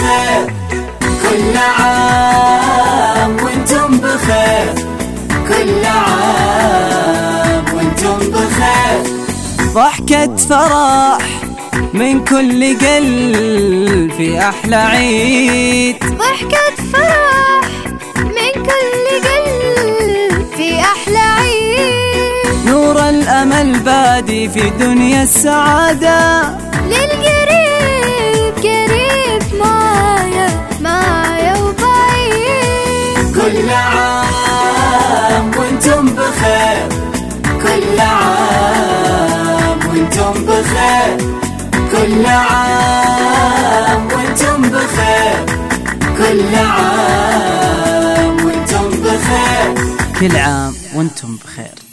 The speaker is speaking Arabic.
بخير، كل عام وانتم بخير، كل عام وانتم بخير. ضحكة فرح من كل قلب في أحلى عيد، ضحكة فرح من كل قلب في أحلى عيد. نور الأمل بادي في دنيا السعادة، للقريب قريب معايا وبعيد. كل عام وانتم بخير، كل عام وانتم بخير، كل عام وانتم بخير، كل عام وانتم بخير، كل عام وانتم بخير.